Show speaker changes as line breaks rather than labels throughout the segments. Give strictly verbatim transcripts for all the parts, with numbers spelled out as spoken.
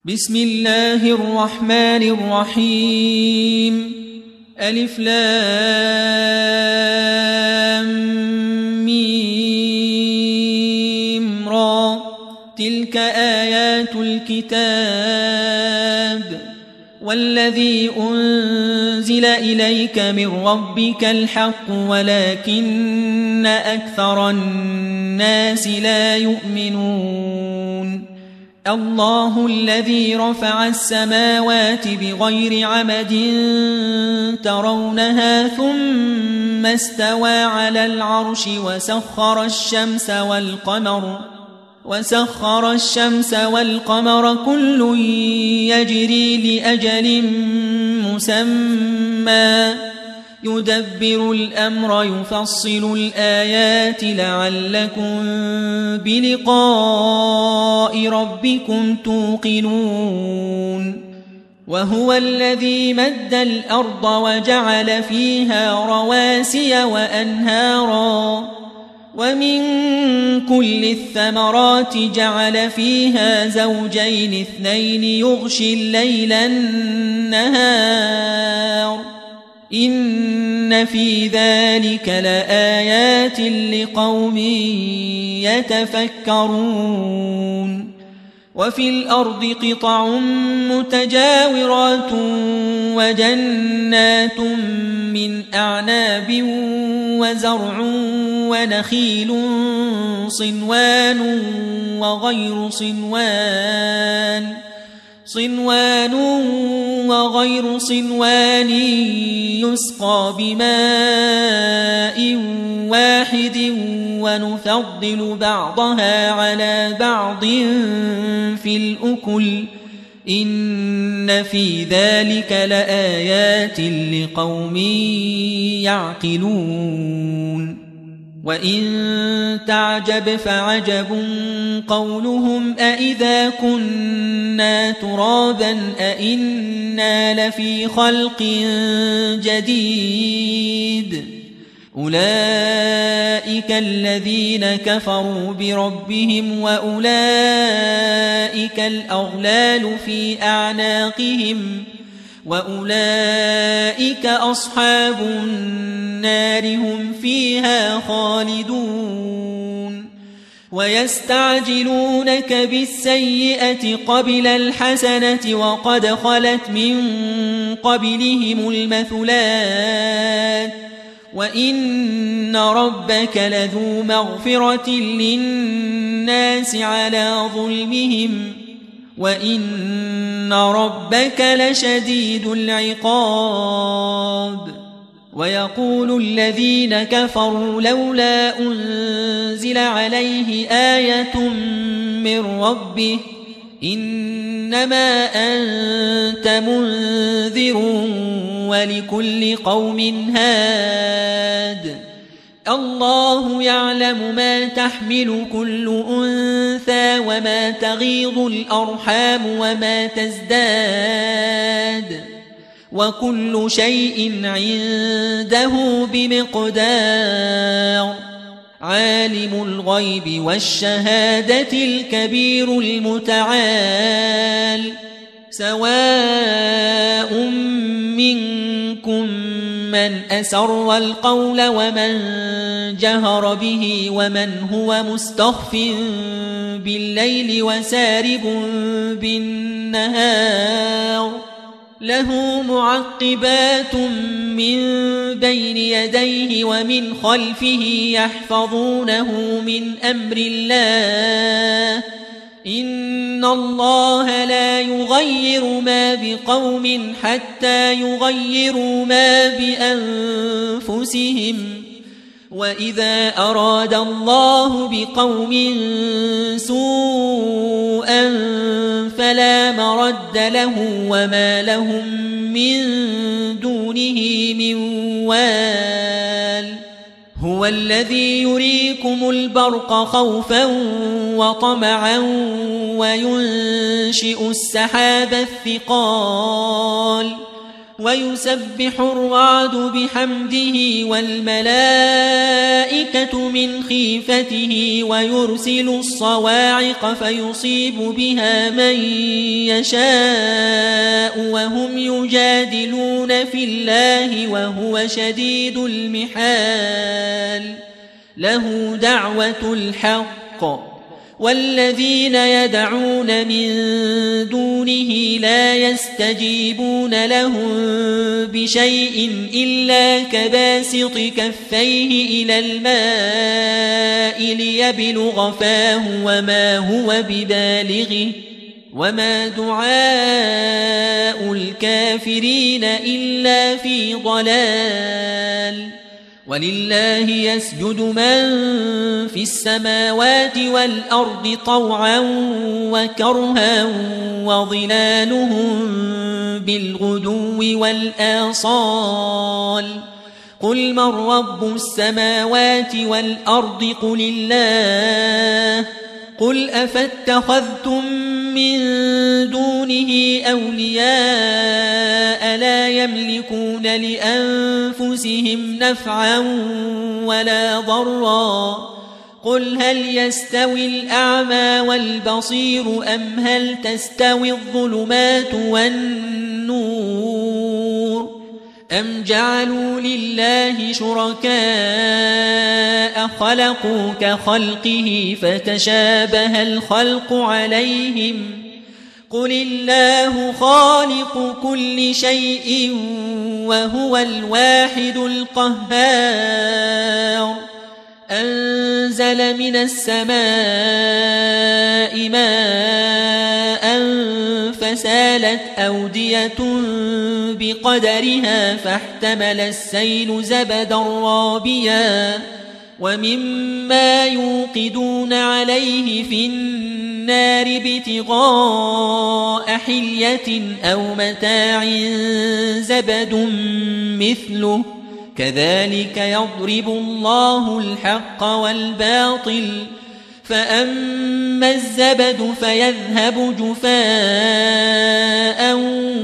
بسم الله الرحمن الرحيم ألف لام ميم را تلك آيات الكتاب والذي أنزل إليك من ربك الحق ولكن أكثر الناس لا يؤمنون الله الذي رفع السماوات بغير عمد ترونها ثم استوى على العرش وسخر الشمس والقمر وسخر الشمس والقمر كل يجري لأجل مسمى يدبر الأمر يفصل الآيات لعلكم بلقاء ربكم توقنون وهو الذي مد الأرض وجعل فيها رواسي وأنهارا ومن كل الثمرات جعل فيها زوجين اثنين يغشي الليل النهار إن في ذلك لآيات لقوم يتفكرون وفي الأرض قطع متجاورات وجنات من أعناب وزرع ونخيل صنوان وغير صنوان صنوان وغير صنوان يسقى بماء واحد ونفضل بعضها على بعض في الأكل إن في ذلك لآيات لقوم يعقلون وإن تعجب فعجب قولهم أإذا كنا ترابا أإنا لفي خلق جديد أولئك الذين كفروا بربهم وأولئك الأغلال في أعناقهم وأولئك أصحاب النار هم فيها خالدون ويستعجلونك بالسيئة قبل الحسنة وقد خلت من قبلهم المثلات وإن ربك لذو مغفرة للناس على ظلمهم وإن ربك لشديد العقاب ويقول الذين كفروا لولا أنزل عليه آية من ربه إنما أنت منذر ولكل قوم هاد الله يعلم ما تحمل كل أنثى وما تغيض الأرحام وما تزداد وكل شيء عنده بمقدار عالم الغيب والشهادة الكبير المتعال سواء منكم من أسر القول ومن جهر به ومن هو مستخف بالليل وسارب بالنهار له معقبات من بين يديه ومن خلفه يحفظونه من أمر الله إن الله لا يغير ما بقوم حتى يغيروا ما بأنفسهم وإذا أراد الله بقوم سوءا فلا مرد له وما لهم من دونه من وال هو الذي يريكم البرق خوفا وطمعا وينشئ السحاب الثقال ويسبح الرعد بحمده والملائكة من خيفته ويرسل الصواعق فيصيب بها من يشاء وهم يجادلون في الله وهو شديد المحال له دعوة الحق والذين يدعون من دونه لا يستجيبون لهم بشيء إلا كباسط كفيه إلى الماء ليبلغ فاه وما هو ببالغه وما دعاء الكافرين إلا في ضلال ولله يسجد من في السماوات والأرض طوعا وكرها وظلالهم بالغدو والآصال قل من رب السماوات والأرض قل الله قل أفاتخذتم من دونه أولياء لا يملكون لأنفسهم نفعا ولا ضرا قل هل يستوي الأعمى والبصير أم هل تستوي الظلمات والنور أم جعلوا لله شركاء خلقوا كخلقه فتشابه الخلق عليهم قل الله خالق كل شيء وهو الواحد القهار أنزل من السماء ماء فسالت أودية بقدرها فاحتمل السيل زبدا رابيا ومما يوقدون عليه في النار ابتغاء حلية أو متاع زبد مثله كذلك يضرب الله الحق والباطل فأما الزبد فيذهب جفاء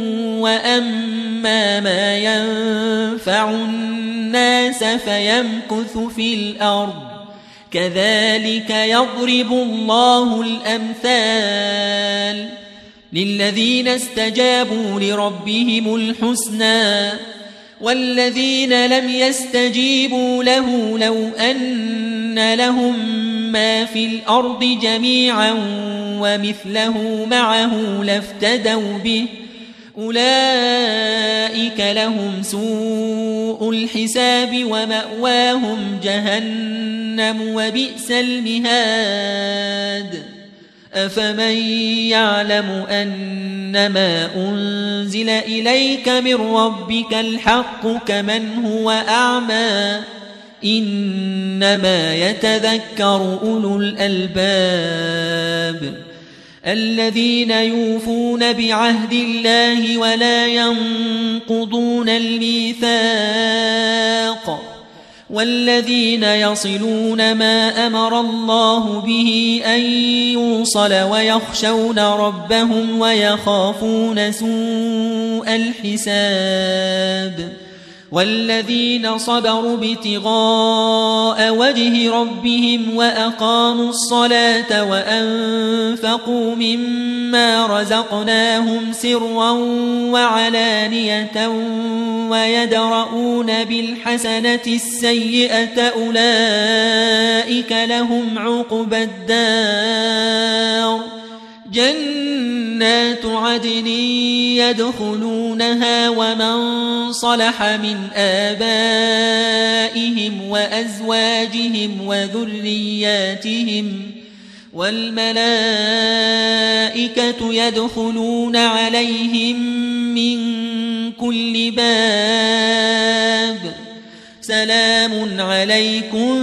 وأما ما ينفع الناس فيمكث في الأرض كذلك يضرب الله الأمثال للذين استجابوا لربهم الحسنى والذين لم يستجيبوا له لو أن لهم ما في الأرض جميعا ومثله معه لافتدوا به أولئك لهم سوء الحساب ومأواهم جهنم وبئس المهاد أفمن يعلم أنما أنزل إليك من ربك الحق كمن هو أعمى إنما يتذكر أولو الألباب الذين يوفون بعهد الله ولا ينقضون الميثاق والذين يصلون ما أمر الله به أن يوصل ويخشون ربهم ويخافون سوء الحساب والذين صبروا ابتغاء وجه ربهم وأقاموا الصلاة وأنفقوا مما رزقناهم سرا وعلانية ويدرؤون بالحسنة السيئة أولئك لهم عقبى الدار جنات عدن يدخلونها ومن صلح من آبائهم وأزواجهم وذرياتهم والملائكة يدخلون عليهم من كل باب سلام عليكم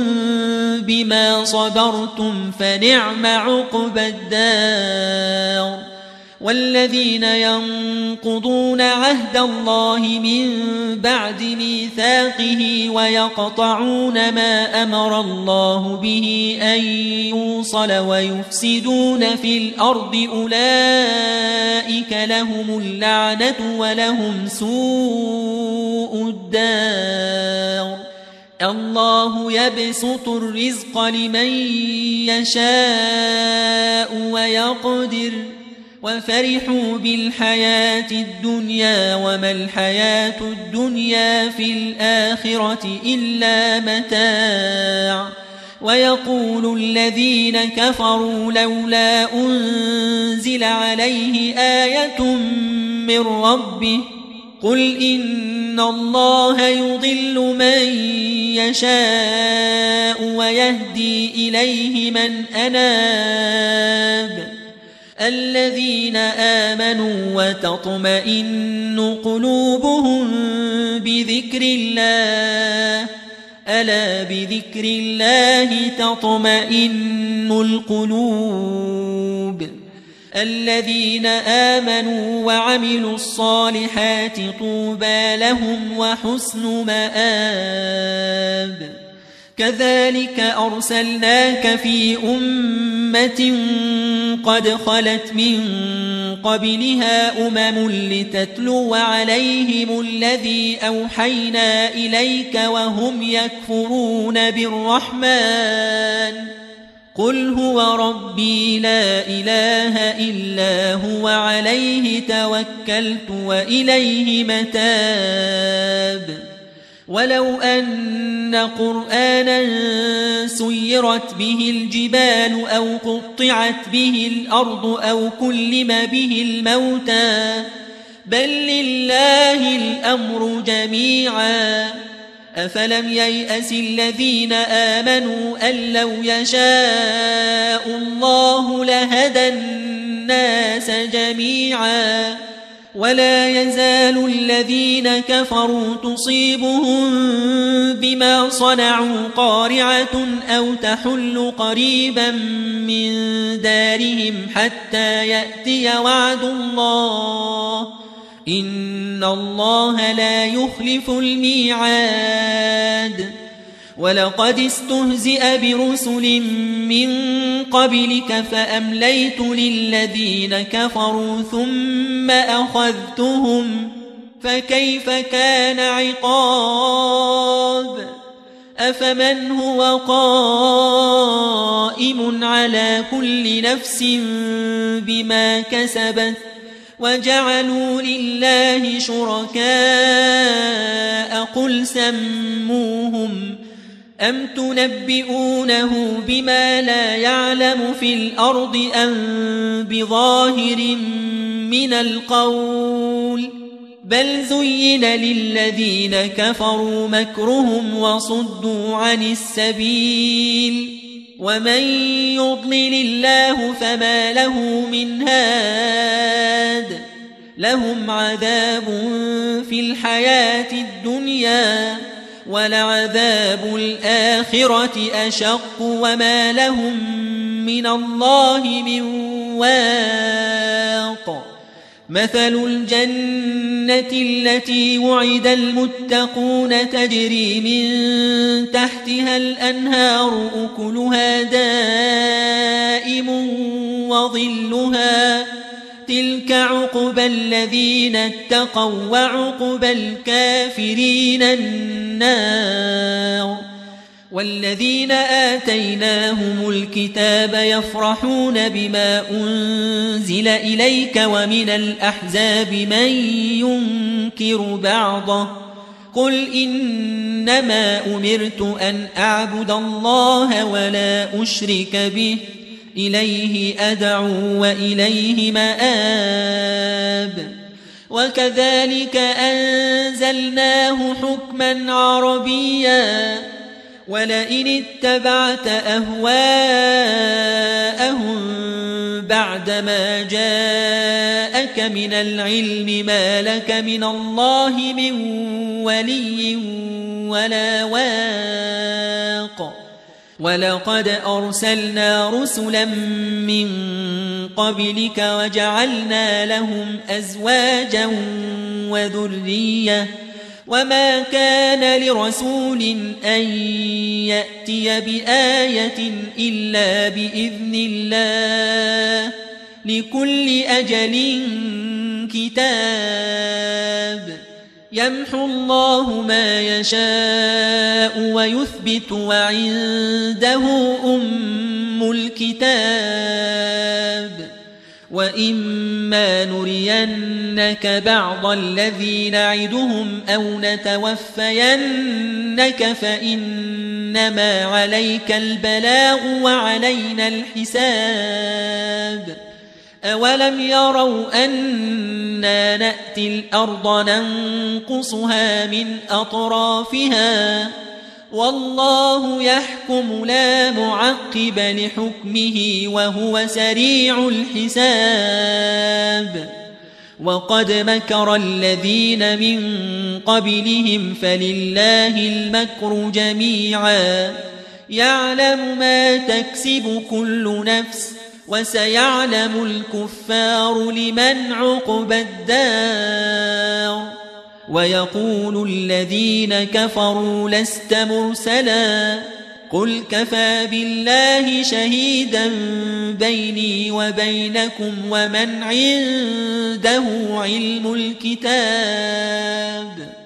بما صبرتم فنعم عقبى الدار والذين ينقضون عهد الله من بعد ميثاقه ويقطعون ما أمر الله به أن يوصل ويفسدون في الأرض أولئك لهم اللعنة ولهم سوء الدار الله يبسط الرزق لمن يشاء ويقدر وفرحوا بالحياة الدنيا وما الحياة الدنيا في الآخرة إلا متاع ويقول الذين كفروا لولا أنزل عليه آية من ربه قل إن الله يضل من يشاء ويهدي إليه من أناب الذين آمنوا وتطمئن قلوبهم بذكر الله ألا بذكر الله تطمئن القلوب الذين آمنوا وعملوا الصالحات طوبى لهم وحسن مآب كذلك أرسلناك في أمة قد خلت من قبلها أمم لتتلو عليهم الذي أوحينا إليك وهم يكفرون بالرحمن قل هو ربي لا إله إلا هو عليه توكلت وإليه متاب ولو أن قرآنا سيرت به الجبال أو قطعت به الأرض أو كلم به الموتى بل لله الأمر جميعا أفلم ييأس الذين آمنوا أن لو يشاء الله لهدى الناس جميعا ولا يزال الذين كفروا تصيبهم بما صنعوا قارعة أو تحل قريبا من دارهم حتى يأتي وعد الله إن الله لا يخلف الميعاد ولقد استهزئ برسل من قبلك فأمليت للذين كفروا ثم أخذتهم فكيف كان عقاب أفمن هو قائم على كل نفس بما كسبت وجعلوا لله شركاء قل سموهم أم تنبئونه بما لا يعلم في الأرض أم بظاهر من القول بل زين للذين كفروا مكرهم وصدوا عن السبيل ومن يضلل الله فما له من هاد لهم عذاب في الحياة الدنيا ولعذاب الآخرة أشق وما لهم من الله من واق مثل الجنة التي وعد المتقون تجري من تحتها الأنهار أكلها دائم وظلها تلك عقبى الذين اتقوا وعقبى الكافرين النار والذين آتيناهم الكتاب يفرحون بما أنزل إليك ومن الأحزاب من ينكر بعضه قل إنما أمرت أن أعبد الله ولا أشرك به إليه أدعو وإليه مآب وكذلك أنزلناه حكما عربيا ولئن اتبعت أهواءهم بعدما جاءك من العلم ما لك من الله من ولي ولا واق ولقد أرسلنا رسلا من قبلك وجعلنا لهم أزواجا وذرية وما كان لرسول أن يأتي بآية إلا بإذن الله لكل أجل كتاب يمحو الله ما يشاء ويثبت وعنده أم الكتاب وإما نرينك بعض الذي نعدهم أو نتوفينك فإنما عليك البلاغ وعلينا الحساب أولم يروا أنا نأتي الأرض ننقصها من أطرافها والله يحكم لا معقب لحكمه وهو سريع الحساب وقد مكر الذين من قبلهم فلله المكر جميعا يعلم ما تكسب كل نفس وسيعلم الكفار لمن عقبى الدار ويقول الذين كفروا لست مرسلا قل كفى بالله شهيدا بيني وبينكم ومن عنده علم الكتاب